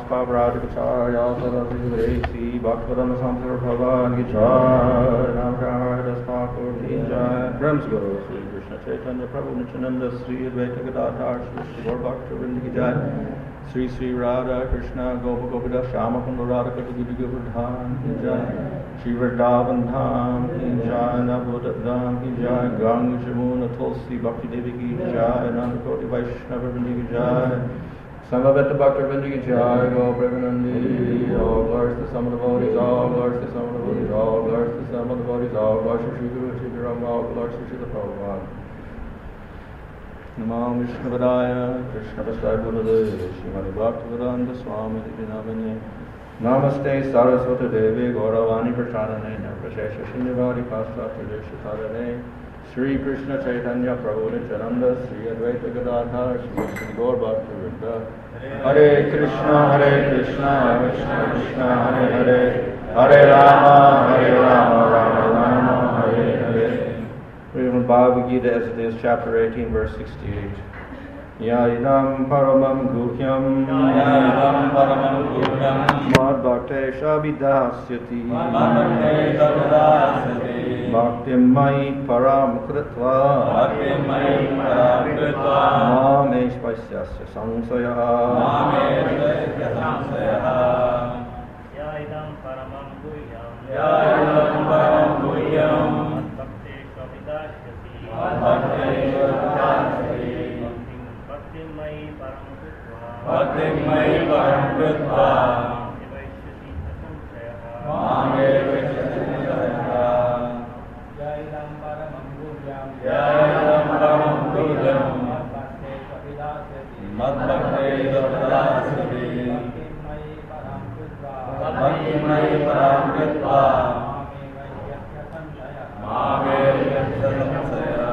Pavarajacharya Sarasvati Bhaktivedanta Samsara Bhavan Ki Jai Namaskar Thakur Ki Jai Brahms Guru Sri Krishna Chaitanya Prabhu Nityananda Sri Advaita Gadadhar Sri Gaur Bhaktivinoda Ki Jai Sri Sri Radha Krishna Gopa Gopada Shama Kunda Radha Kata Giri Govardhan Ki Jai Shri Vrindavan Dham Ki Jai Navadvip Dham Ki Jai Ganga Jamuna Tulsi Bhakti Devi Ki Jai Nanda Koti Vaishnava Vrindi Ki Jai Samaveta Bhakti Vrindi Ki Jai Go Premanandi All glories to some of the devotees, all glories to some of the devotees, all glories to some of the devotees, all glories to Shri Guru Shri Ram, all glories to Shri Prabhupada. Namo Vishnupadaya Krishna Vasudaya Bhutale Srimati Bhaktivedanta Swami Iti Namane Namaste Saraswati Devi Gauravani Prachadane Nirvashesha Shunyavadi Pasatya Deshatadane Sri Krishna Chaitanya Prabhu Nityananda Sri Advaita Gadadhar Sri Gaur Bhaktivinoda Hare Krishna Krishna Krishna Hare Hare Hare Rama Rama Rama Hare Hare. Read Bhagavad Gita as it is, chapter 18, verse 68. Yadam paramam guhyam mad bhaktesha vidasyati bhaktim mai param kritva mame spasyasya samsaya. Yadam paramam guhyam Bhaktim Mai Param Kritva Mame Vaishyati Samsaya. Yadam paramam guhyam mad bhaktesha vidasyati bhaktim mai param kritva mame vaishyati samsaya.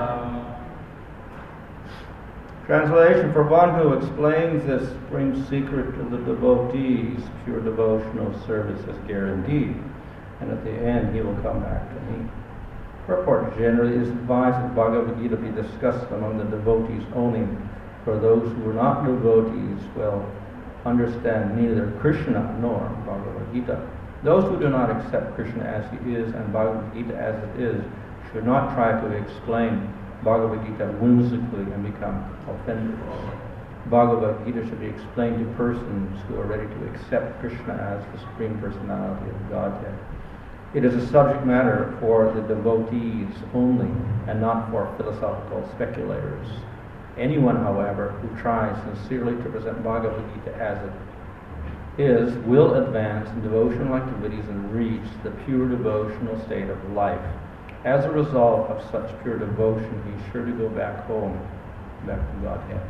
Translation: for one who explains this supreme secret to the devotees, pure devotional service is guaranteed, and at the end he will come back to me. Purport: generally it is advised that Bhagavad Gita be discussed among the devotees only, for those who are not devotees will understand neither Krishna nor Bhagavad Gita. Those who do not accept Krishna as he is and Bhagavad Gita as it is should not try to explain Bhagavad Gita whimsically and become offenders. Bhagavad Gita should be explained to persons who are ready to accept Krishna as the Supreme Personality of Godhead. It is a subject matter for the devotees only and not for philosophical speculators. Anyone, however, who tries sincerely to present Bhagavad Gita as it is will advance in devotional activities and reach the pure devotional state of life. As a result of such pure devotion, he is sure to go back home, back to Godhead.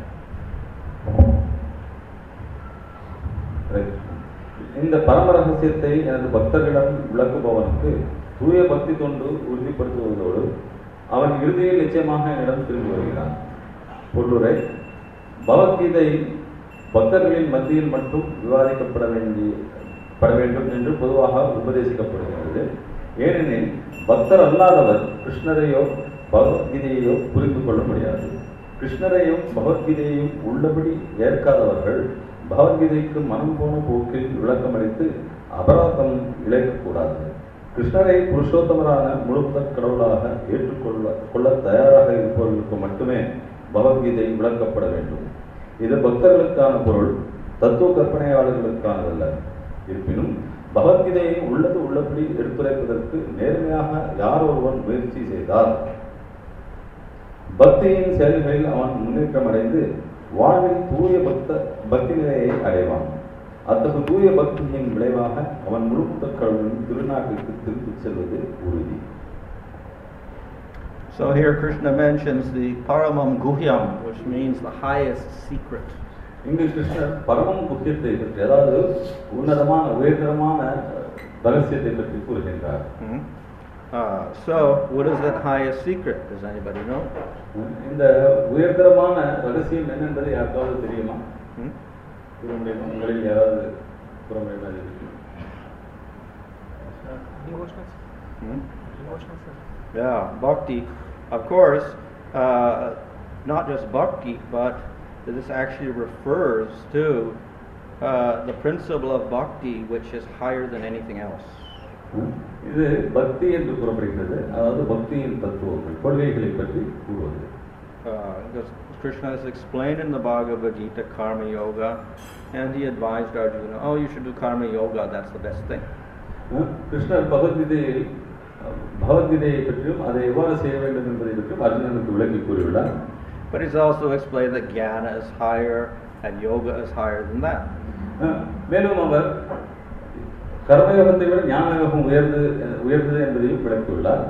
இந்த பரம ரகசியத்தை எனது பக்தர்களிடம் விளக்குபவனுக்கு தூய பக்தி தொண்டு உறுதிப்படுத்துவதோடு அவன் இறுதியில் நிச்சயமாக என்னிடம் திரும்பி வருகிறான். பொருளுரை: பகவத்கீதை பக்தர்களின் மத்தியில் மட்டும் விவாதிக்கப்பட வேண்டும் என்று பொதுவாக உபதேசிக்கப்படுகிறது. ஏனெனில் பக்தர் அல்லாதவர் கிருஷ்ணரையோ பகவத்கீதையோ புரிந்து கொள்ள முடியாது. கிருஷ்ணரையும் பகவத்கீதையையும் உள்ளபடி ஏற்காதவர்கள் பகவத்கீதைக்கு மனம் போன போக்கில் விளக்கமளித்து அபராதம் இழைக்கக்கூடாது. கிருஷ்ணரை புருஷோத்தமரான முழுமுதற் கடவுளாக ஏற்றுக்கொள்ள தயாராக இருப்பவர்களுக்கு மட்டுமே பகவத்கீதை விளக்கப்பட வேண்டும். இது பக்தர்களுக்கான பொருள், தத்துவ கற்பனையாளர்களுக்கானதல்ல. இருப்பினும் பகவத்கீதையை உள்ளது உள்ளபடி எடுத்துரைப்பதற்கு நேர்மையாக யார் ஒருவன் முயற்சி செய்தால் பக்தியின் செயல்களில் அவன் முன்னேற்றம் அடைந்து வாழ்வில் தூய பக்தி நிலையை அடைவான். அத்தகைய தூய பக்தியின் விளைவாக அவன் முழுமுதற் கடவுளின் திருநாட்டிற்கு திருப்பிச் செல்வது உறுதி. So here Krishna mentions the Paramam Guhyam, which means the highest secret. இங்கு கிருஷ்ணர் பரமம் குஹ்யத்தை பற்றி, அதாவது உன்னதமான உயர்தரமான ரகசியத்தை பற்றி கூறுகின்றார். So what is that highest secret? Does anybody know? இந்த உயர்தரமான ரகசியம் என்ன என்பதை யாருக்காவது தெரியுமா? கூற முடியுமா? உங்களில் யாராவது கூற முடியுமா? Yeah, bhakti. Of course, not just bhakti, but this actually refers to the principle of bhakti, which is higher than anything else. இது பக்தி என்று கூறப்படுகிறது. அதாவது பக்தியின் தத்துவங்கள், கொள்கைகளை பற்றி கூறுவது. Because Krishna has explained in the Bhagavad Gita Karma Yoga, and he advised Arjuna, oh, you should do Karma Yoga, that's the best thing. கிருஷ்ணர் பகவத்கீதையை பற்றியும் அதை எவ்வாறு செய்ய வேண்டும் என்பதை பற்றியும் அர்ஜுனனுக்கு விளக்கி கூறியுள்ளார். But he's also explained that Jnana is higher and Yoga is higher than that. மேலும் அவர் கர்மயோகத்தை விட ஞான யோகம் உயர்ந்தது என்பதையும் விளக்கியுள்ளார்.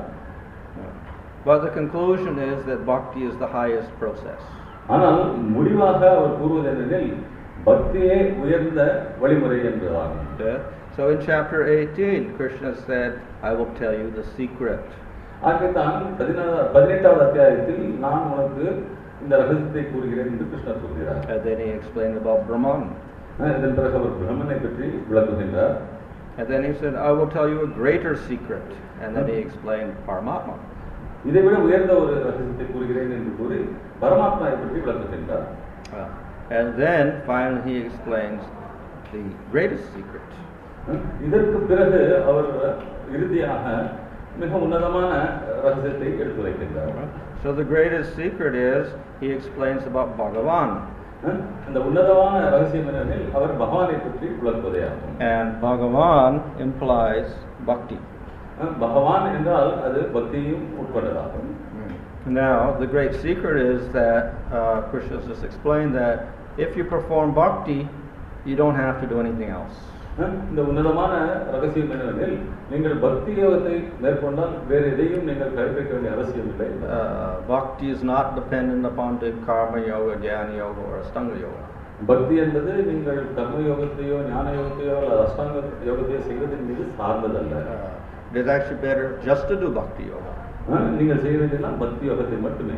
But the conclusion is that bhakti is the highest process. ஆனால் முடிவாக அவர் கூறுவது என்னெனில் பக்தியே உயர்ந்த வழிமுறை என்பதாகும். So in chapter 18, Krishna said, I will tell you the secret. ஆகத்தான் 18வது அத்தியாயத்தில் நான் உனக்கு இந்த ரகசியத்தை கூறுகிறேன் என்று கிருஷ்ணர் சொல்கிறார். And then he explained about Brahman. இதன் பிறகு அவர் பிரம்மனை பற்றி விளக்குகின்றார். And then he said, I will tell you a greater secret. And then he explained Paramatma. இதை விட உயர்ந்த ஒரு ரகசியத்தை கூறுகிறேன் என்று கூறி பரமாத்மாவை பற்றி விளக்குகின்றார். And then finally he explains the greatest secret. இதற்கு பிறகு அவர் இறுதியாக மிக உன்னதமான ரகசியத்தை எடுத்துரைக்கின்றார். So the greatest secret is he explains about Bhagavan. இந்த உன்னதமான ரகசியம் என்னவெனில் அவர் பகவானை பற்றி விளக்குவதே ஆகும். And Bhagavan implies bhakti. பகவான் என்றால் அது பக்தியும் உட்கொண்டதாகும். Now the great secret is that Krishna just explained that if you perform bhakti, you don't have to do anything else. இந்த உன்னதமான ரகசியம் என்னவெனில் நீங்கள் பக்தி யோகத்தை மேற்கொண்டால் வேறு எதையும் நீங்கள் கடைபிடிக்க வேண்டிய அவசியம் இல்லை. Bhakti is not dependent upon the karma yoga, jnana yoga or ashtanga yoga. பக்தி என்பது நீங்கள் கர்ம யோகத்தையோ ஞான யோகத்தையோ அல்லது அஷ்டாங்க யோகத்தையோ செய்வதன் மீது சார்ந்ததல்ல. It is actually better just to do bhakti yoga. நீங்கள் செய்ய வேண்டியதுனா பக்தி யோகத்தை மட்டுமே.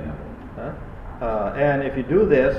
And if you do this,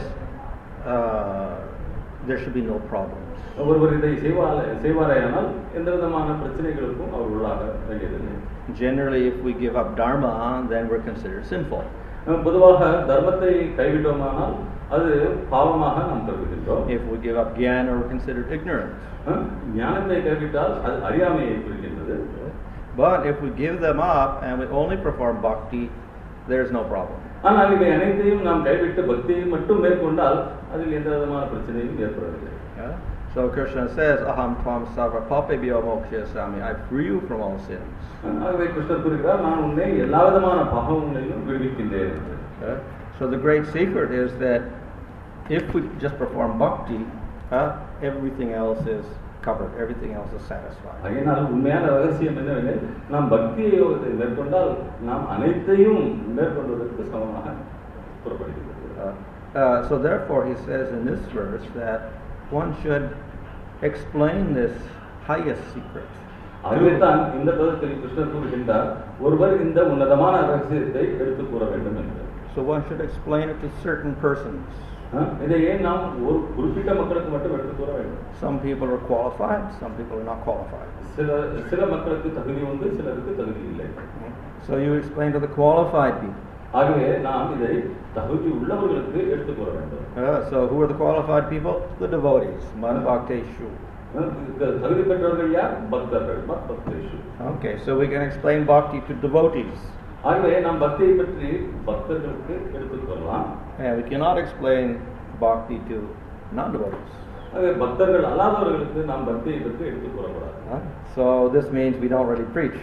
there should be no problems. ஒருவர் இதை செய்வாரேயானால் எந்த விதமான பிரச்சனைகளுக்கும் அவர் உள்ளாக வேண்டியதில்லை. Generally, if we give up dharma, then we're considered sinful. பொதுவாக தர்மத்தை கைவிட்டோமானால் அது பாவமாக நாம் கருதுகின்றோம். If we give up jnana, we're considered ignorant. ஞானத்தை கைவிட்டால் அது அறியாமையை குறிக்கின்றது. But if we give them up and we only perform bhakti, there's no problem. ஆனால் இவை அனைத்தையும் நாம் கைவிட்டு பக்தியை மட்டும் மேற்கொண்டால் அதில் எந்த விதமான பிரச்சனையும் ஏற்படவில்லை. So Krishna says, Aham tvam sarva papebhyo mokshayasami, I free you from all sins. ஆகவே கிருஷ்ணர் கூறுகிறார், நான் உன்னை எல்லா விதமான பாவங்களிலும் விடுவிக்கின்றேன். So the great secret is that if we just perform bhakti, everything else is covered, everything else is satisfied. அதனால் உண்மையான ரகசியம் என்னவெனில் நாம் பக்தி யோகத்தை மேற்கொண்டால் நாம் அனைத்தையும் மேற்கொள்வதற்கு சமமாக புறப்படுகிறது. So therefore he says in this verse that one should explain this highest secret. அதுதான் இந்த பதத்தில் கிருஷ்ணர் கூறுகின்றார், ஒருவர் இந்த உன்னதமான ரகசியத்தை எடுத்து கூற வேண்டும் என்று. So one should explain it to certain persons. இதை ஏன் நாம் ஒரு குறிப்பிட்ட மக்களுக்கு மட்டும் எடுத்து கூற வேண்டும்? Some people are qualified, some people are not qualified. சில மக்களுக்கு தகுதி உண்டு, சிலருக்கு தகுதி இல்லை. So you explain to the qualified people. ஆகவே நாம் இதை தகுதி உள்ளவர்களுக்கு எடுத்து கூற வேண்டும். So who are the qualified people? The devotees. Man bhakteshu. தகுதி பெற்றவர்கள் யார்? பக்தர்கள். பக்தேஷு. Okay, so we can explain bhakti to devotees. ஆகவே நாம் பக்தியை பற்றி பக்தர்களுக்கு எடுத்து கூறலாம். And we cannot explain bhakti to non-devotees. ஆகவே பக்தர்கள் அல்லாதவர்களுக்கு நாம் பக்தியை பற்றி எடுத்து கூறக்கூடாது. So this means we don't really preach.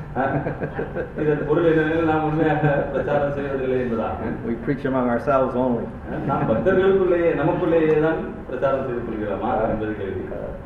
இதன் பொருள் என்னவெனில் நாம் உண்மையாக பிரச்சாரம் செய்வதில்லை என்பதாகும். We preach among ourselves only. நாம் பக்தர்களுக்குள்ளேயே நமக்குள்ளேயே தான் பிரச்சாரம் செய்து கொள்கிறோமா என்பது கேள்வி.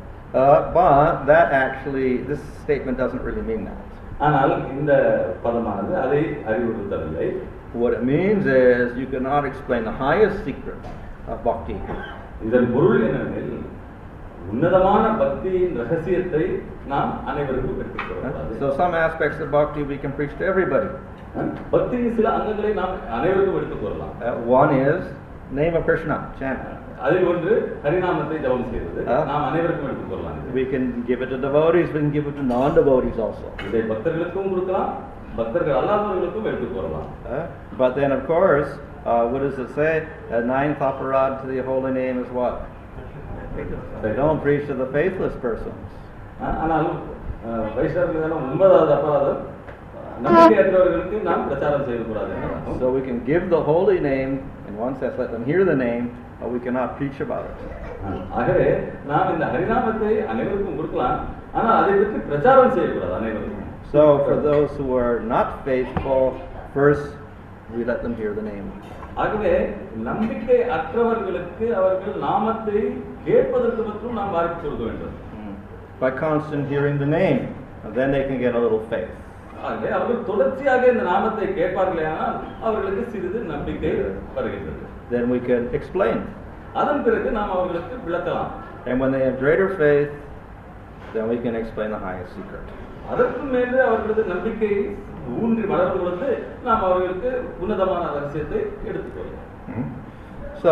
But that actually, this statement doesn't really mean that. ஆனால் இந்த பதமானது அதை அறிவுறுத்தவில்லை. What it means is you cannot explain the highest secret of bhakti. இதன் பொருள் என்னவெனில் உன்னதமான பக்தியின் ரகசியத்தை நாம் அனைவருக்கும் எடுத்துக் கூறக்கூடாது. So some aspects of bhakti we can preach to everybody. பக்தியின் சில அங்கங்களை நாம் அனைவருக்கும் எடுத்துக் கூறலாம். One is name of Krishna, chant. அதில் ஒன்று ஹரிநாமத்தை ஜபம் செய்வது. நாம் அனைவருக்கும் எடுத்துக் கூறலாம். We can give it to devotees, we can give it to non-devotees also. இதை பக்தர்களுக்கும் கொடுக்கலாம், பக்தர்கள் அல்லாதவர்களுக்கும் எடுத்துக் கூறலாம். But then of course, what does it say? Ninth aparad to the holy name is what? They don't preach to the faithless persons. ஆனால் வைஷ்ணவர்கள் ஒன்பதாவது அபராதம் நம்பிக்கையற்றவர்களுக்கு நாம் பிரச்சாரம் செய்யக்கூடாது. So we can give the holy name, in one sense, let them hear the name, but we cannot preach about it. ஆகவே நாம் இந்த ஹரிநாமத்தை அனைவருக்கும் கொடுக்கலாம், ஆனால் அதை பற்றி பிரச்சாரம் செய்யக்கூடாது அனைவருக்கும். So for those who are not faithful, first we let them hear the name. ஆகவே நம்பிக்கை அற்றவர்களுக்கு அவர்கள் நாமத்தை கேட்பதற்கு மட்டும் நாம் வாய்ப்பு கொடுக்க வேண்டும். By constant hearing the name, then they can get a little faith. ஆகவே அவர்கள் தொடர்ச்சியாக இந்த நாமத்தை கேட்பார்களேயானால் அவர்களுக்கு சிறிது நம்பிக்கை வருகின்றது. Then we can explain. அதன் பிறகு நாம் அவர்களுக்கு விளக்கலாம். And when they have greater faith, then we can explain the highest secret. அதற்கு மேலே அவர்களது நம்பிக்கை ஊன்றி வளரும் பொழுது நாம் அவர்களுக்கு உன்னதமான ரகசியத்தை எடுத்துக்கொள்ளலாம். So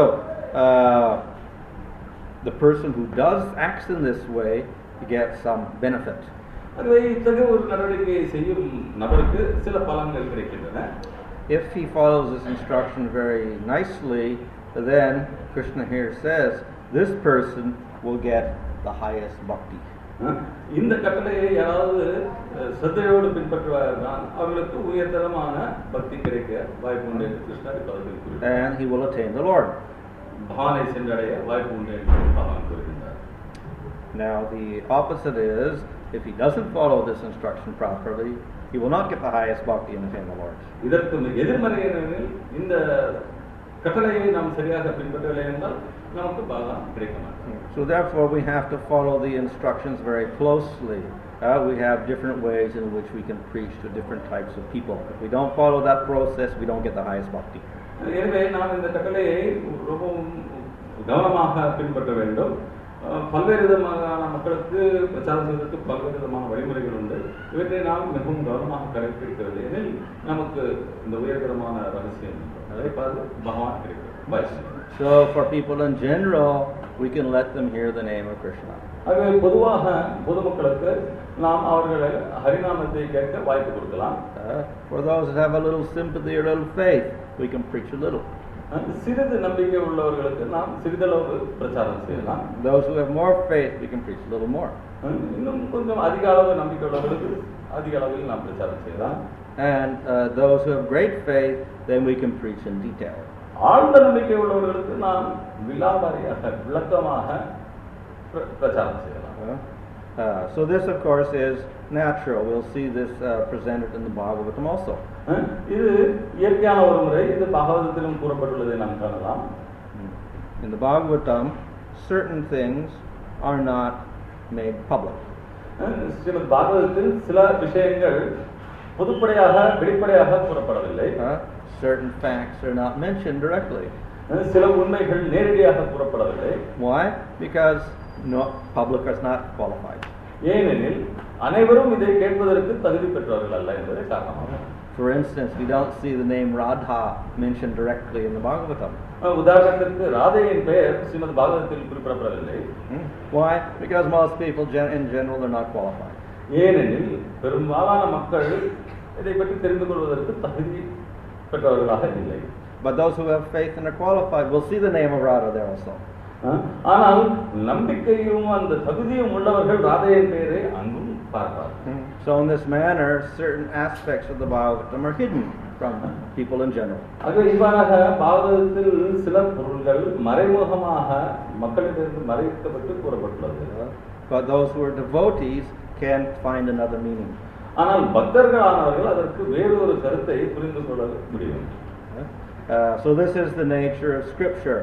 the person who does acts in this way gets some benefit. ஆகவே இத்தகைய ஒரு நடவடிக்கையை செய்யும் நபருக்கு சில பலன்கள் கிடைக்கின்றன. If he follows this instruction very nicely, then Krishna here says this person will get the highest bhakti. இந்த கட்டளையை யாராவது சத்தையோடு பின்பற்றுவார்கள் அவர்களுக்கு உயர்தரமான பக்தி கிடைக்க வாய்ப்பு உண்டு என்று கிருஷ்ணர் பதத்தில் And he will attain the Lord. பகவானை சென்றடைய வாய்ப்பு உண்டு என்று பகவான் கூறுகின்றார். Now the opposite is, if he doesn't follow this instruction properly, he will not get the highest bhakti and attain the Lord. இதற்கு எதிர்மறையினரில் இந்த கட்டளையை நாம் சரியாக பின்பற்றவில்லை என்றால் நமக்கு பாகம் கிடைக்க மாட்டோம். So therefore we have to follow the instructions very closely. We have different ways in which we can preach to different types of people. If we don't follow that process, we don't get the highest bhakti. எனவே நாம் இந்த கட்டளையை ரொம்பவும் கவனமாக பின்பற்ற வேண்டும். பல்வேறு விதமான மக்களுக்கு பிரச்சாரம் செய்வதற்கு பல்வேறு விதமான வழிமுறைகள் உண்டு. இவற்றை நாம் மிகவும் கவனமாக கடைபிடிக்கவில்லை எனில் நமக்கு இந்த உயர்தரமான ரகசியம் அதை பார்த்து பகவான் கிடைக்கிறது. So for people in general, we can let them hear the name of Krishna. ஆகவே பொதுவாக பொதுமக்களுக்கு நாம் அவர்களை ஹரிநாமத்தை கேட்க வாய்ப்பு கொடுக்கலாம். For those that have a little sympathy or a little faith, we can preach a little. சிறிது நம்பிக்கை உள்ளவர்களுக்கு நாம் சிறிதளவு பிரச்சாரம் செய்யலாம். Those who have more faith, we can preach a little more. இன்னும் கொஞ்சம் அதிக அளவு நம்பிக்கை உள்ளவர்களுக்கு அதிக அளவில் நாம் பிரச்சாரம் செய்யலாம். And those who have great faith, then we can preach in detail. ஆழ்ந்த நம்பிக்கை உள்ளவர்களுக்கு நாம் விலாவாரியாக விளக்கமாக பிரச்சாரம் செய்யலாம். So this of course is natural. We'll see this presented in the Bhagavatam also. இது இயற்கையான ஒரு முறை. இது பாகவதத்திலும் கூறப்பட்டுள்ளதை நாம் காணலாம். In the Bhagavatam, certain things are not made public. Srimad பாகவதத்தில் சில விஷயங்கள் பொதுப்படையாக வெளிப்படையாக கூறப்படவில்லை. Certain facts are not mentioned directly. சில உண்மைகள் நேரடியாக கூறப்படவில்லை. Why? Because no public is not qualified. ஏனெனில் அனைவரும் இதை கேட்பதற்கு தகுதி பெற்றவர்கள் அல்ல என்பதை காரணமாக. For instance, we don't see the name Radha mentioned directly in the Bhagavatam. உதாரணத்திற்கு ராதையின் பெயர் ஸ்ரீமத் பாகவதத்தில் குறிப்பிடப்படவில்லை. Why? Because most people in general are not qualified. ஏனெனில் பெரும்பாலான மக்கள் இதை பற்றி தெரிந்து கொள்வதற்கு தகுதி பெற்றவர்களாக இல்லை. But those who have faith and are qualified will see the name of Radha there also. ஆனால் நம்பிக்கையும் அந்த தகுதியும் உள்ளவர்கள் ராதையின் பெயரை அங்கும் பார்ப்பார்கள். So in this manner, certain aspects of the Bhagavatam are hidden from people in general. ஆகவே இவ்வாறாக பாகவதத்தில் சில பொருள்கள் மறைமுகமாக மக்களிடமிருந்து மறைக்கப்பட்டு கூறப்பட்டுள்ளது. But those who are devotees can find another meaning. ஆனால் பக்தர்களானவர்கள் அதற்கு வேறொரு கருத்தை புரிந்து கொள்ள முடியும். So this is the nature of Scripture.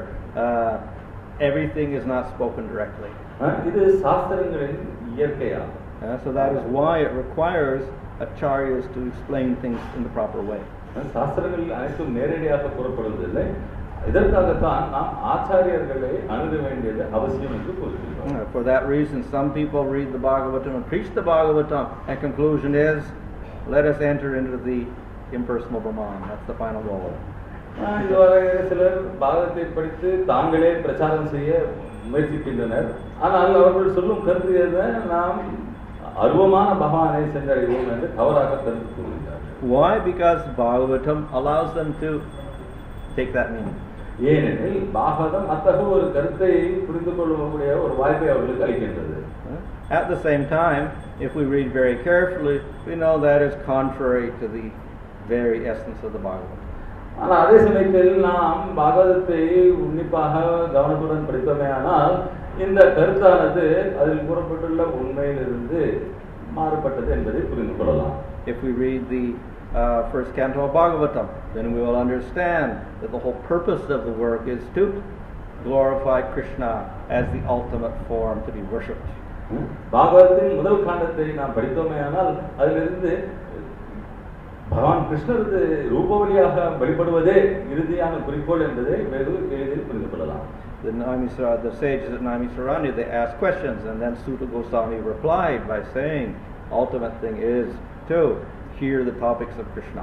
Everything is not spoken directly. இது சாஸ்திரங்களின் இயற்கையாகும். So that is why it requires acharyas to explain things in the proper way. சாஸ்திரங்கள் அனைத்தும் நேரடியாக கூறப்படுவதில்லை. இதற்காகத்தான் நாம் ஆச்சாரியர்களை அணுக வேண்டியது அவசியம் என்று கூறுகிறோம். For that reason, some people read the Bhagavatam and preach the Bhagavatam, and conclusion is, let us enter into the impersonal Brahman. That's the final goal. இதுவரை சிலர் பாகவத்தை படித்து தாங்களே பிரச்சாரம் செய்ய முயற்சிக்கின்றனர். ஆனால் அவர்கள் சொல்லும் கருத்து நாம் அருவமான பகவானை சென்றடைவோம் என்று தவறாக கருத்து கூறுகிறார்கள். Why? Because Bhagavatam allows them to take that meaning. ஏனெனில் பாகவதம் அத்தகைய ஒரு கருத்தை புரிந்து கொள்ளக்கூடிய ஒரு வாய்ப்பை அவர்களுக்கு அளிக்கின்றது. At the same time, if we read very carefully, we know that is contrary to the very essence of the Bhagavad. ஆனால் அதே சமயத்தில் நாம் பாகவதத்தை உன்னிப்பாக கவனத்துடன் படித்தோமேயானால் இந்த கருத்தானது அதில் கூறப்பட்டுள்ள உண்மையிலிருந்து மாறுபட்டது என்பதை புரிந்து கொள்ளலாம். If we read the first canto of Bhagavatam, then we will understand that the whole purpose of the work is to glorify Krishna as the ultimate form to be worshipped. பாகவதத்தின் முதல் காண்டத்தை நாம் படித்தோமேயானால் அதிலிருந்து பகவான் கிருஷ்ணருக்கு ரூபவழியாக வழிபடுவதே இறுதியான குறிக்கோள் என்பதை வெகு எளிதில் புரிந்து கொள்ளலாம். The sages at Naimisaranya, they asked questions, and then Sutta Goswami replied by saying, ultimate thing is to hear the topics of Krishna.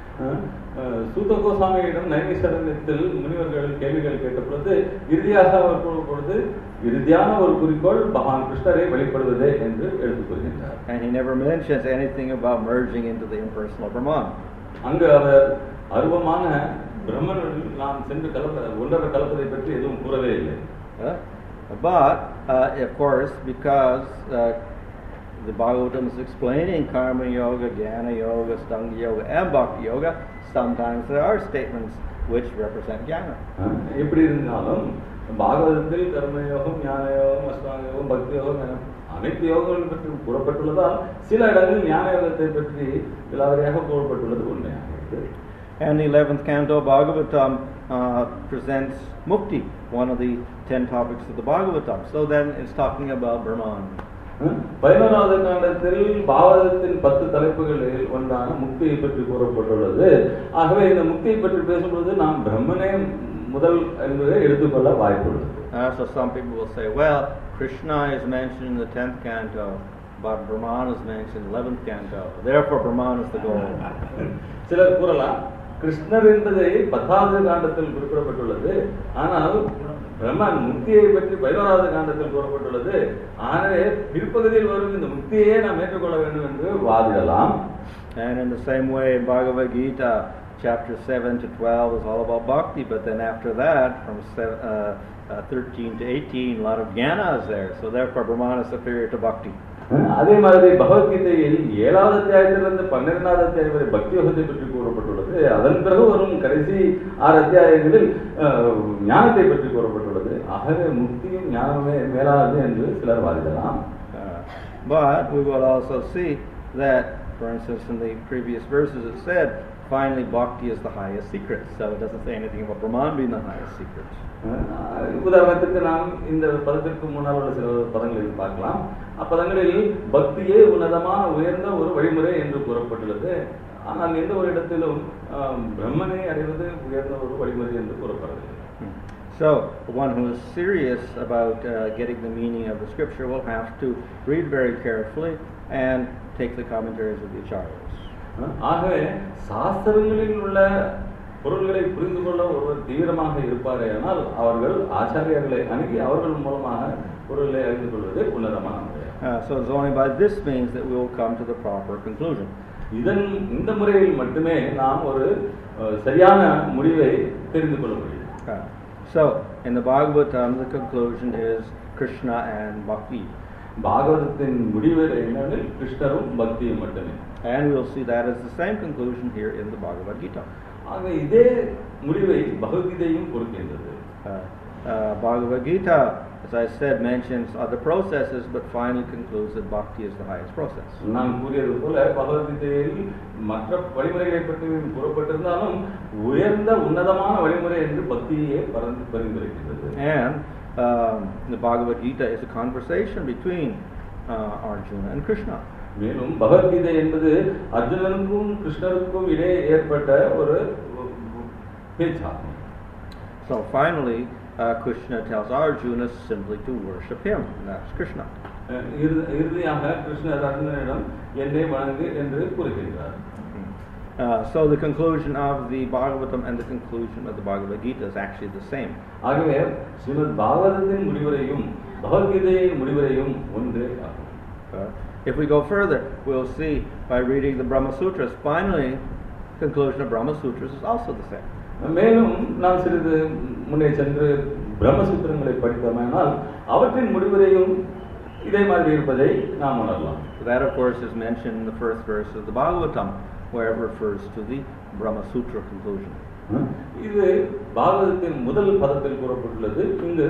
சூத கோஸ்வாமியிடம் நைமிசாரண்யத்தில் முனிவர்கள் கேள்விகள் கேட்ட பொழுது இறுதியாக அவர் கூறும்பொழுது இறுதியான ஒரு குறிக்கோள் பகவான் கிருஷ்ணரை வெளிப்படுவதே என்று எடுத்துக் கொள்கின்றார். And he never mentions anything about merging into the impersonal Brahman. அங்கு அவர் அருவமான பிரம்மனில் நாம் சென்று ஒன்றரை கலப்பதை பற்றி எதுவும் கூறவே இல்லை. But of course, because the Bhagavatam is explaining Karma Yoga, Jnana Yoga, Stanga Yoga, and Bhakti Yoga, sometimes there are statements which represent Jnana. எப்படி இருந்தாலும் பாகவதத்தில் கர்மயோகம், ஞான யோகம், அஷ்டாங்க யோகம், பக்தி யோகம் என அனைத்து யோகங்கள் பற்றி கூறப்பட்டுள்ளதால் சில இடங்களில் ஞான யோகத்தை பற்றி விலாவரியாக கூறப்பட்டுள்ளது உண்மையாக. And the 11th canto of Bhagavatam presents Mukti, one of the 10 topics of the Bhagavatam. So then it's talking about Brahman. 11வது காண்டத்தில் பாகவதத்தின் 10 தலைப்புகளில் ஒன்றான முக்தியை பற்றி கூறப்பட்டுள்ளது. ஆகவே இந்த முக்தியை பற்றி பேசும்போது நாம் பிரம்மனே முதல் என்பதை எடுத்துக்கொள்ள வாய்ப்புள்ளது. So some people will say, well, Krishna is mentioned in the 10th canto, but Brahman is mentioned in the 11th canto. Therefore, Brahman is the goal. சிலர் கூறலாம், கிருஷ்ணர் என்பதை 10வது காண்டத்தில் குறிப்பிடப்பட்டுள்ளது, ஆனால் பிரம்மன் முக்தியை பற்றி 11வது காண்டத்தில் கூறப்பட்டுள்ளது. ஆகவே பிற்பகுதியில் வரும் இந்த முக்தியே நாம் ஏற்றுக்கொள்ள வேண்டும் என்று வாதிடலாம். And in the same way, in Bhagavad Gita, chapter 7 to 12 is all about bhakti, but then after that, from 13 to 18, a lot of jnana is there. So therefore, Brahman is superior to bhakti. அதே மாதிரி பகவத்கீதையில் 7வது அத்தியாயத்திலிருந்து 12வது அத்தியாயம் வரை பக்தி யோகத்தை பற்றி கூறப்பட்டுள்ளது. அதன் பிறகு வரும் கடைசி 6 அத்தியாயங்களில் ஞானத்தை பற்றி கூறப்பட்டுள்ளது. ஆகவே முக்தியும் ஞானமே மேலானது என்று சிலர் வாதிடலாம். But we will also see that, for instance, in the previous verses it said, finally bhakti is the highest secret. So it doesn't say anything about Brahman being the highest secret. உதாரணத்துக்கு நாம் இந்த பதத்திற்கு முன்னால் உள்ள சில பதங்களில் பார்க்கலாம். அப்பதங்களில் பக்தியே உன்னதமான உயர்ந்த ஒரு வழிமுறை என்று கூறப்பட்டுள்ளது. ஆனால் எந்த ஒரு இடத்திலும் பிரம்மனை அடைவது உயர்ந்த ஒரு வழிமுறை என்று கூறப்படவில்லை. So one who is serious about getting the meaning of the scripture will have to read very carefully and take the commentaries of the acharyas. ஆகவே சாஸ்திரங்களில் உள்ள பொருள்களை புரிந்து கொள்ள ஒருவர் தீவிரமாக இருப்பாரேயானால் அவர்கள் ஆச்சாரியர்களை அணுகி அவர்கள் மூலமாக பொருளை அறிந்து கொள்வது உன்னதமான முறை. So it's only by this means that we will come to the proper conclusion. இந்த முறையில் மட்டுமே நாம் ஒரு சரியான முடிவை தெரிந்து கொள்ள முடியும். So in the Bhagavatam, the conclusion is Krishna and Bhakti. பாகவதத்தின் முடிவு என்னவெனில் கிருஷ்ணரும் பக்தியும் மட்டுமே. And we will see that as the same conclusion here in the Bhagavad Gita. ஆக இதே முடிவை பகவத்கீதையும் கொடுக்கின்றது. Bhagavad Gita, as I said, mentions other processes, but finally concludes that bhakti is the highest process. நான் கூறியது போல பகவத்கீதையில் மற்ற வழிமுறைகளை பற்றி கூறப்பட்டிருந்தாலும் உயர்ந்த உன்னதமான வழிமுறை என்று பக்தியே பரிந்துரைக்கின்றது. And the Bhagavad Gita is a conversation between Arjuna and Krishna. மேலும் பகவத்கீதை என்பது அர்ஜுனனுக்கும் கிருஷ்ணருக்கும் இடையே ஏற்பட்ட ஒரு பேச்சாகும். So finally, Krishna tells Arjuna simply to worship him, and that's Krishna. இறுதியாக கிருஷ்ணர் அர்ஜுனனிடம் என்னை வணங்கு என்று கூறுகின்றார். So the conclusion of the Bhagavatam and the conclusion of the Bhagavad Gita is actually the same. ஆகவே ஸ்ரீமத் பாகவதத்தின் முடிவுரையும் பகவத்கீதையின் முடிவுரையும் ஒன்றே ஆகும். If we go further, we'll see by reading the Brahma Sutras, finally, conclusion of Brahma Sutras is also the same. மேலும் நாம் சிறிது முன்னே சென்று பிரம்மசூத்திரங்களை படித்தோமானால் அவற்றின் முடிவுரையும் இதே மாதிரி இருப்பதை நாம் உணரலாம். That of course is mentioned in the first verse of the Bhagavatam, where it refers to the Brahma Sutra conclusion. இது பாகவதத்தின் முதல் பதத்தில் கூறப்பட்டுள்ளது. இங்கு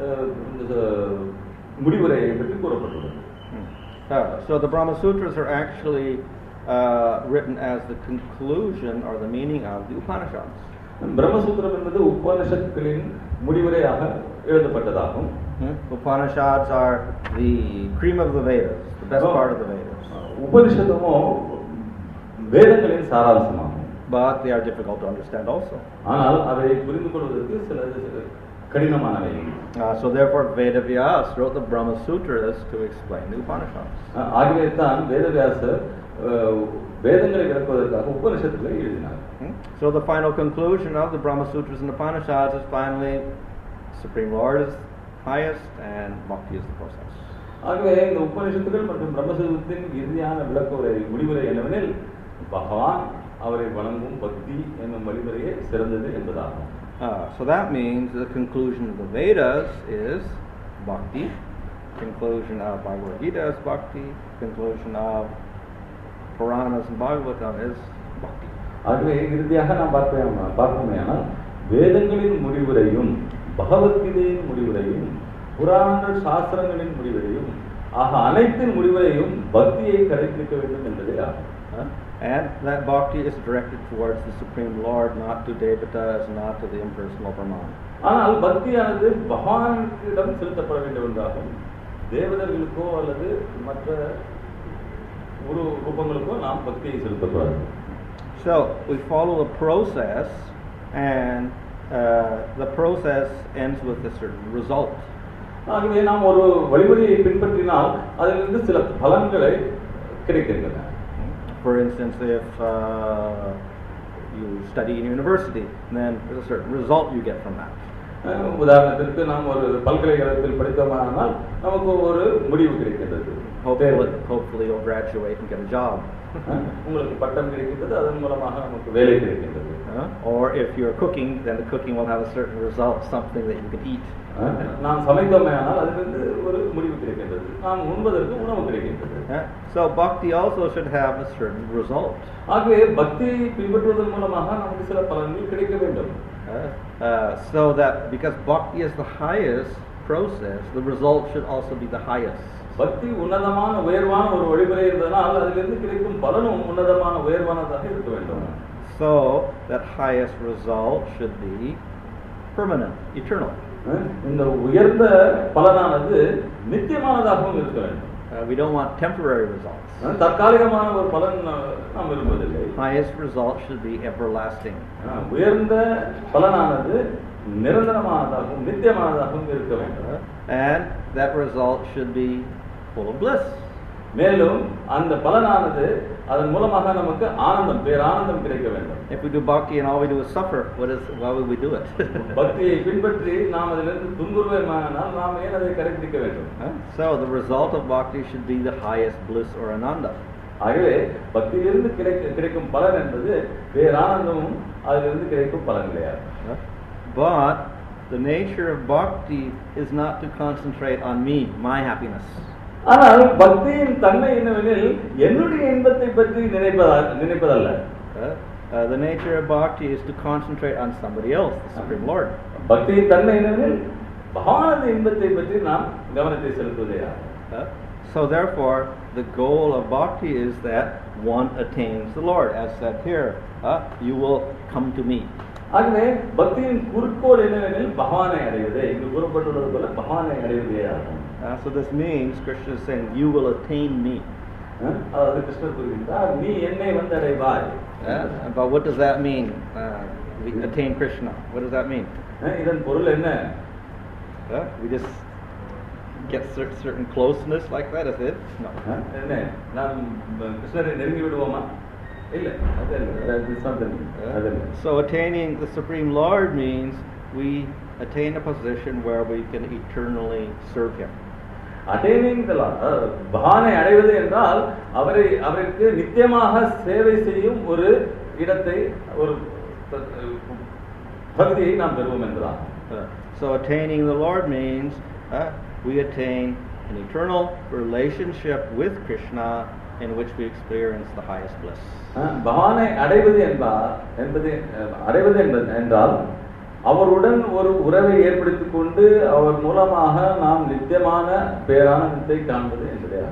முடிவுரையை பற்றி கூறப்பட்டுள்ளது. So the Brahma Sutras are actually written as the conclusion or the meaning of the Upanishads. Brahmasutra என்பது உபனிஷத்துக்களின் முடிவுரையாக எழுதப்பட்டதாகும். Upanishads are the cream of the Vedas, the best part of the Vedas. உபனிஷத்துமோ வேதங்களின் சாராம்சமாகும். But they are difficult to understand also. ஆனால் அதை புரிந்து கொள்வதற்கு சில கடினமானவை. So therefore Vedavyas wrote the Brahma Sutras to explain the Upanishads. ஆகவே தான் வேதவியாசர் வேதங்களை விளக்குவதற்காக உபனிஷத்துக்களை எழுதினார். So the final conclusion of the Brahma Sutras and Upanishads is finally Supreme Lord is highest and Bhakti is the process. ஆகவே இந்த உபனிஷத்துகள் மற்றும் பிரம்மசூத்திரத்தின் இறுதியான விளக்குரை முடிவுரை என்னவெனில் பகவான் அவரை வணங்கும் பக்தி என்னும் வழிமுறையே சிறந்தது என்பதாகும். So that means the conclusion of the Vedas is Bhakti, conclusion of Bhagavad Gita is Bhakti, conclusion of Puranas and Bhagavatam is Bhakti. ஆகவே இறுதியாக நாம் பார்ப்போமேயானால் வேதங்களின் முடிவுரையும் பகவத்கீதையின் முடிவுரையும் புராணங்கள் சாஸ்திரங்களின் முடிவுரையும் ஆக அனைத்தின் முடிவுரையும் பக்தியை கடைபிடிக்க வேண்டும் என்பதே ஆகும். And that bhakti is directed towards the Supreme Lord, not to devatas, not to the impersonal Brahman. ஆனால் பக்தியானது பகவானிடம் செலுத்தப்பட வேண்டும் என்றாகும். தேவதர்களுக்கோ அல்லது மற்ற ஒரு ரூபங்களுக்கோ நாம் பக்தியை செலுத்தக்கூடாது. So we follow a process, and the process ends with a certain result. ஆகவே நாம் ஒரு வழிமுறையை பின்பற்றினால் அதிலிருந்து சில பலன்களை கிடைக்கின்றன. For instance, if you study in university, then there's a certain result you get from that. உதாரணத்திற்கு நாம் ஒரு பல்கலைக்கழகத்தில் படித்தோமானால் நமக்கு ஒரு முடிவு கிடைக்கின்றது. Hopefully you'll graduate and get a job. உங்களுக்கு பட்டம் கிடைக்கின்றது, அதன் மூலமாக நமக்கு வேலை கிடைக்கின்றது. Or if you're cooking, then the cooking will have a certain result, something that you can eat. நாம் சமைத்தோமானால் அதிலிருந்து ஒரு முடிவு கிடைக்கின்றது, நாம் உண்பதற்கு உணவு கிடைக்கின்றது. So bhakti also should have a certain result. ஆகவே பக்தியை பின்பற்றுவதன் மூலமாக நமக்கு சில பலன்கள் கிடைக்க வேண்டும். So that because bhakti is the highest process, the result should also be the highest. பக்தி உன்னதமான உயர்வான ஒரு வழிமுறை என்பதனால் அதிலிருந்து கிடைக்கும் பலனும் உன்னதமான உயர்வானதாக இருக்க வேண்டும். So that highest result should be permanent, eternal. இந்த உயர்ந்த பலனானது நித்தியமானதாகவும் இருக்க வேண்டும். We don't want temporary results. தற்காலிகமான ஒரு பலன் நாம் விரும்புவதில்லை. Highest result should be everlasting. உயர்ந்த பலனானது நிரந்தரமானதாகவும் நித்தியமானதாகவும் இருக்க வேண்டும். And that result should be full of bliss. மேலும் அந்த பலனானது அதன் மூலமாக நமக்கு ஆனந்தம், பேரானந்தம் கிடைக்க வேண்டும். If we do bhakti and all we do is suffer, why would we do it? பக்தியை பின்பற்றி நாம் அதிலிருந்து துன்புறுவோமானால் நாம் ஏன் அதை கடைபிடிக்க வேண்டும்? So the result of bhakti should be the highest bliss or ananda. ஆகவே பக்தியிலிருந்து கிடைக்கும் பலன் என்பது பேரானந்தமும் அதிலிருந்து கிடைக்கும் பலன் கிடையாது. But the nature of bhakti is not to concentrate on me, my happiness. ஆனால் பக்தியின் தன்மை என்னவெனில் என்னுடைய இன்பத்தை பற்றி நினைப்பதல்ல. The nature of bhakti is to concentrate on somebody else, the Supreme Lord. பக்தியின் தன்மை என்னவெனில் பகவானது இன்பத்தை பற்றி நாம் கவனத்தை செலுத்துவதே. So therefore, the goal of bhakti is that one attains the Lord, as said here. You will come to me. ஆகவே பக்தியின் குறிக்கோள் என்னவெனில் பகவானை அடைவதே. இங்கு கூறப்பட்டுள்ளது போல பகவானை அடைவதே ஆகும். So this means Krishna is saying, you will attain me. அதாவது கிருஷ்ணர் கூறுகின்றார், நீ என்னை வந்து அடைவாய். But what does that mean? We attain Krishna. What does that mean? இதன் பொருள் என்ன? We just get certain closeness like that, is it? No. என்ன, நாம் கிருஷ்ணரை நெருங்கி விடுவோமா? இல்லை, அதல்ல. So attaining the Supreme Lord means we attain a position where we can eternally serve Him. Attaining the Lord, பகவானை அடைவது என்றால் அவருக்கு நித்தியமாக சேவை செய்யும் ஒரு இடத்தை, ஒரு பகுதியை நாம் பெறுவோம் என்பதால். So attaining the Lord means we attain an eternal relationship with Krishna in which we experience the highest bliss. பகவானை அடைவது என்றால் அவருடன் ஒரு உறவை ஏற்படுத்திக் கொண்டு அவர் மூலமாக நாம் நித்தியமான பேரானந்தத்தை காண்பது என்பதே.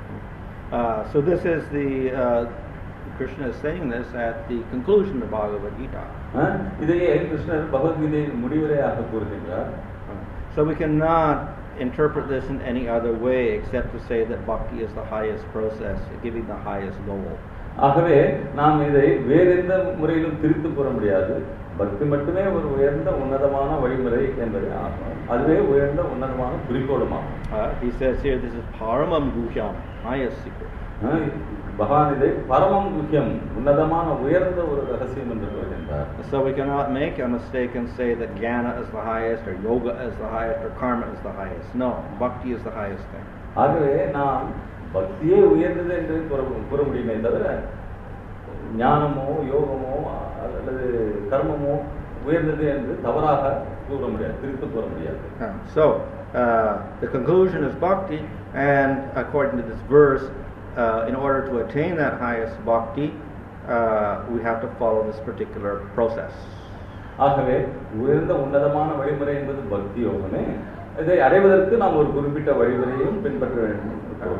So this is the Krishna is saying this at the conclusion of Bhagavad Gita. இதையே கிருஷ்ணர் பகவத்கீதையின் முடிவுரையாக கூறுகின்றார். So we cannot interpret this in any other way except to say that bhakti is the highest process, giving the highest goal. ஆகவே நாம் இதை வேறு எந்த முறையிலும் திரித்து கூற முடியாது. பக்தி மட்டுமே ஒரு உயர்ந்த உன்னதமான வழிமுறை என்பது ஆகும். அதுவே உயர்ந்த உன்னதமான குறிக்கோளுமாகும். He says here, this is paramam guhyam, highest secret. பகவான் இதை பரமம் குஹ்யம், உன்னதமான உயர்ந்த ஒரு ரகசியம் என்று கூறுகின்றார். So we cannot make a mistake and say that jnana is the highest, or yoga is the highest, or karma is the highest. No, bhakti is the highest thing. ஆகவே நாம் பக்தியே உயர்ந்தது என்று கூற முடியுமே தவிர ஞானமோ யோகமோ அல்லது கர்மமோ உயர்ந்தது என்று தவறாக கூற முடியாது, திருத்து கூற முடியாது. So the conclusion is bhakti, and according to this verse, in order to attain that highest bhakti, we have to follow this particular process. ஆகவே உயர்ந்த உன்னதமான வழிமுறை என்பது பக்தி யோகமே. இதை அடைவதற்கு நாம் ஒரு குறிப்பிட்ட வழிமுறையையும் பின்பற்ற வேண்டும்.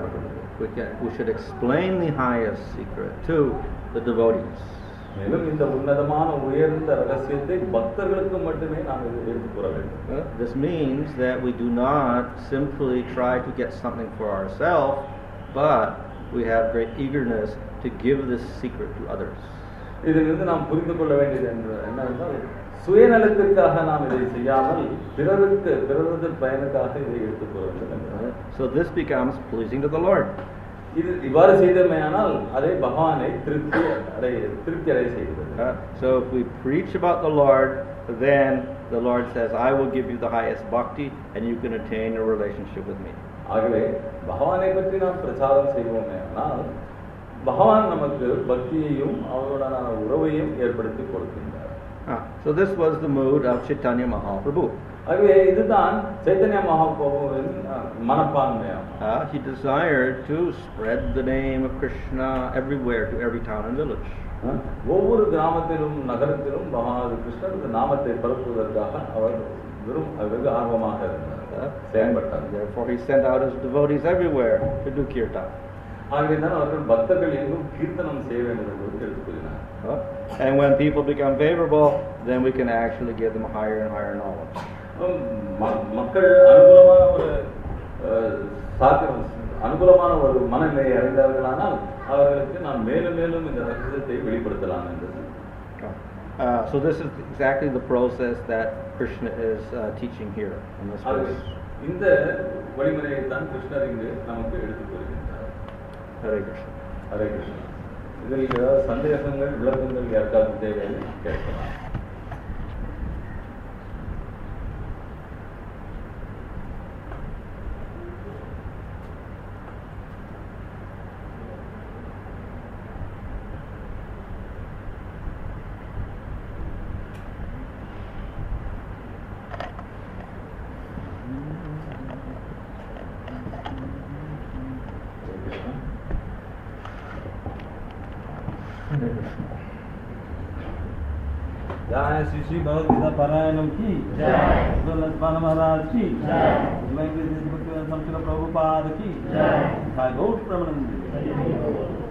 We should explain the highest secret to the devotees. மேலும் இந்த உன்னதமான உயர்ந்த ரகசியத்தை பக்தர்களுக்கு மட்டுமே நாம் எடுத்து கூற வேண்டும். This means that we do not simply try to get something for ourselves, but we have great eagerness to give this secret to others. இதிலிருந்து நாம் புரிந்து கொள்ள வேண்டியது என்னவென்றால் சுயநலத்திற்காக நாம் இதை செய்யாமல் பிறரது பயனுக்காக இதை எடுத்துக் கொள்ள வேண்டும். So this becomes pleasing to the Lord. இது இவ்வாறு செய்தமையானால் அதை பகவானை திருப்தி அடைய செய்கிறது. So if we preach about the Lord, then the Lord says, I will give you the highest bhakti and you can attain a relationship with me. ஆகவே பகவானை பற்றி நாம் பிரச்சாரம் செய்வோமே ஆனால் பகவான் நமக்கு பக்தியையும் அவருடனான உறவையும் ஏற்படுத்தி கொடுக்கின்றார். So this was the mood of Chaitanya Mahaprabhu. ஆகவே இதுதான் Chaitanya மகாபிரபுவின் மனப்பான்மையாகும். He desired to spread the name of Krishna everywhere, to every town and village. ஒவ்வொரு கிராமத்திலும் நகரத்திலும் பகவான் கிருஷ்ணர் இந்த நாமத்தை பரப்புவதற்காக அவர் வெகு ஆர்வமாக இருந்தார், செயல்பட்டார். Therefore he sent out his devotees everywhere to do kirtan. ஆகவேதான் அவர்கள் பக்தர்கள் எங்கும் கீர்த்தனம் செய்ய வேண்டும் என்று எடுத்துக்கொள்கிறார். And when people become favorable, then we can actually give them higher and higher knowledge. மக்கள் அனுகூலமான ஒரு அனுகூலமான ஒரு மனநிலையை அடைந்தார்களானால் அவர்களுக்கு நாம் மேலும் மேலும் இந்த ரகசியத்தை வெளிப்படுத்தலாம் என்று. So this is exactly the process that Krishna is teaching here in this verse. இந்த வழிமுறையை தான் கிருஷ்ணர் இங்கு நமக்கு எடுத்துக் கூறுகின்றார். Hare Krishna. Hare Krishna. இதில் ஏதாவது சந்தேகங்கள் விளக்கங்கள் யாருக்காவது தேவைன்னு கேட்கலாம். जय श्री श्री भगवद्गीता पारायणम की जय, लक्ष्मण महाराज की जय, प्रभुपाद की जय, गौर प्रमानंद।